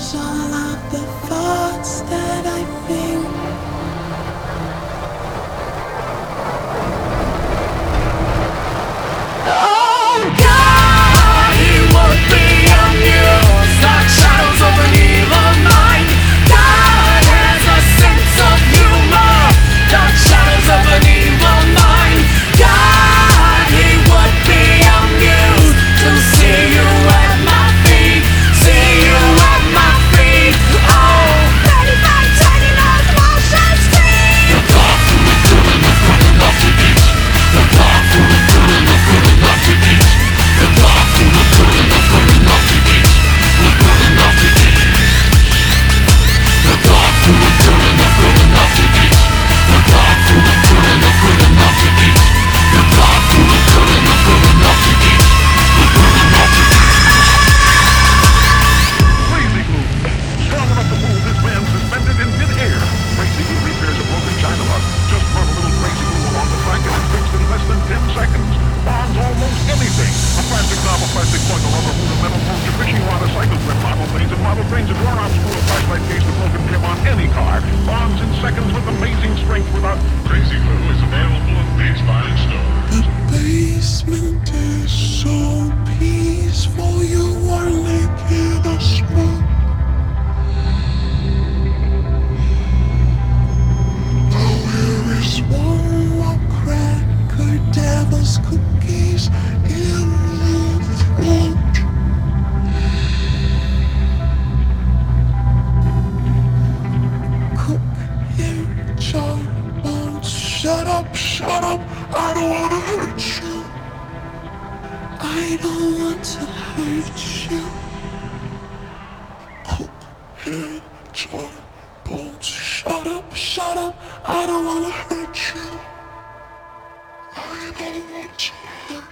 all of the thoughts that I think. Oh God, he would be amused like shadows of an evil mind. God has a sense of humor, like shadows of an evil mind. God, he would be amused to see you at my feet, see you at my feet. Oh, ready by turning on the motion street. Crazy glue, strong enough to move this man suspended in mid-air. Crazy glue repairs a broken china mug. Just run a little crazy glue along the track and it's fixed in less than 10 seconds. Bonds almost anything. A plastic knob, a plastic plug, a rubber boot, a metal post, a fishing rod, a cycle grip, model planes and model trains, a worn-out screw, a flashlight case, a broken pin on any car. Bonds in seconds with amazing strength without... Crazy glue is available at Bates Buying Stores. The basement is so peaceful, you only hear the smoke. Oh, here is one more cracker, devil's cookies in the throat. Cook here, jawbones, shut up, I don't wanna hurt you. I don't want to hurt you. Cook here, jawbones, shut up, I don't wanna hurt you. I don't want to hurt you.